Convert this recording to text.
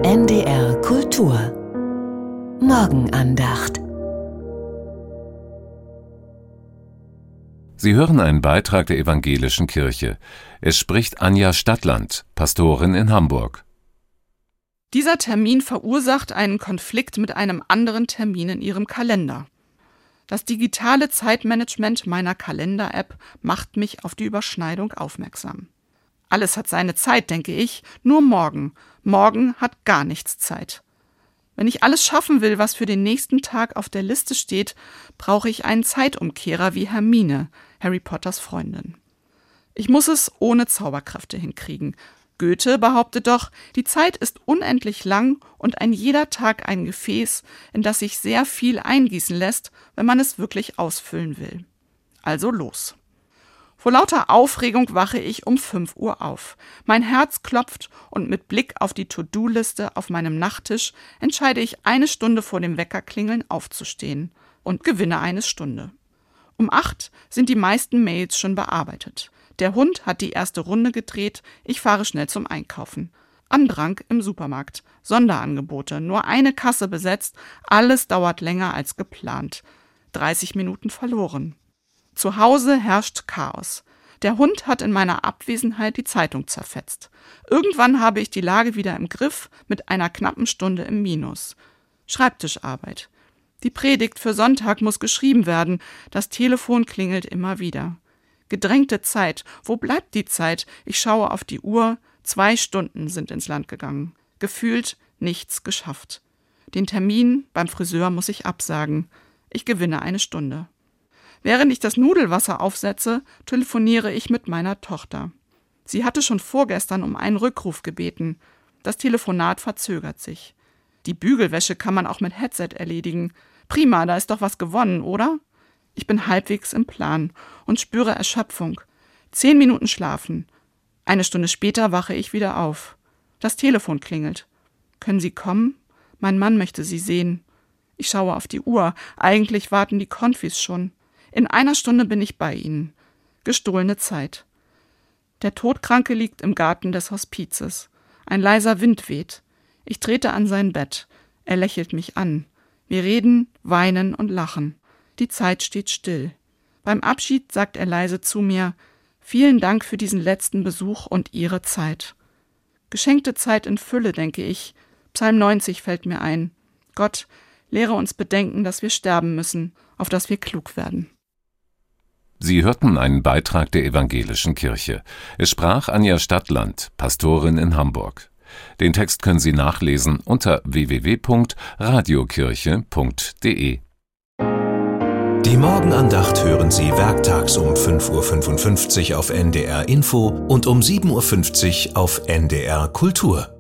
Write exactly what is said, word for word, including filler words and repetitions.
N D R Kultur Morgenandacht. Sie hören einen Beitrag der Evangelischen Kirche. Es spricht Anja Stadtland, Pastorin in Hamburg. Dieser Termin verursacht einen Konflikt mit einem anderen Termin in Ihrem Kalender. Das digitale Zeitmanagement meiner Kalender-App macht mich auf die Überschneidung aufmerksam. Alles hat seine Zeit, denke ich, nur morgen. Morgen hat gar nichts Zeit. Wenn ich alles schaffen will, was für den nächsten Tag auf der Liste steht, brauche ich einen Zeitumkehrer wie Hermine, Harry Potters Freundin. Ich muss es ohne Zauberkräfte hinkriegen. Goethe behauptet doch, die Zeit ist unendlich lang und ein jeder Tag ein Gefäß, in das sich sehr viel eingießen lässt, wenn man es wirklich ausfüllen will. Also los. Vor lauter Aufregung wache ich um fünf Uhr auf. Mein Herz klopft und mit Blick auf die To-Do-Liste auf meinem Nachttisch entscheide ich, eine Stunde vor dem Weckerklingeln aufzustehen und gewinne eine Stunde. Um acht sind die meisten Mails schon bearbeitet. Der Hund hat die erste Runde gedreht, ich fahre schnell zum Einkaufen. Andrang im Supermarkt, Sonderangebote, nur eine Kasse besetzt, alles dauert länger als geplant. dreißig Minuten verloren. Zu Hause herrscht Chaos. Der Hund hat in meiner Abwesenheit die Zeitung zerfetzt. Irgendwann habe ich die Lage wieder im Griff mit einer knappen Stunde im Minus. Schreibtischarbeit. Die Predigt für Sonntag muss geschrieben werden. Das Telefon klingelt immer wieder. Gedrängte Zeit. Wo bleibt die Zeit? Ich schaue auf die Uhr. Zwei Stunden sind ins Land gegangen. Gefühlt nichts geschafft. Den Termin beim Friseur muss ich absagen. Ich gewinne eine Stunde. Während ich das Nudelwasser aufsetze, telefoniere ich mit meiner Tochter. Sie hatte schon vorgestern um einen Rückruf gebeten. Das Telefonat verzögert sich. Die Bügelwäsche kann man auch mit Headset erledigen. Prima, da ist doch was gewonnen, oder? Ich bin halbwegs im Plan und spüre Erschöpfung. Zehn Minuten schlafen. Eine Stunde später wache ich wieder auf. Das Telefon klingelt. Können Sie kommen? Mein Mann möchte Sie sehen. Ich schaue auf die Uhr. Eigentlich warten die Konfis schon. In einer Stunde bin ich bei Ihnen. Gestohlene Zeit. Der Todkranke liegt im Garten des Hospizes. Ein leiser Wind weht. Ich trete an sein Bett. Er lächelt mich an. Wir reden, weinen und lachen. Die Zeit steht still. Beim Abschied sagt er leise zu mir: Vielen Dank für diesen letzten Besuch und Ihre Zeit. Geschenkte Zeit in Fülle, denke ich. Psalm neunzig fällt mir ein. Gott, lehre uns bedenken, dass wir sterben müssen, auf dass wir klug werden. Sie hörten einen Beitrag der Evangelischen Kirche. Es sprach Anja Stadtland, Pastorin in Hamburg. Den Text können Sie nachlesen unter w w w punkt radiokirche punkt d e. Die Morgenandacht hören Sie werktags um fünf Uhr fünfundfünfzig auf N D R Info und um sieben Uhr fünfzig auf N D R Kultur.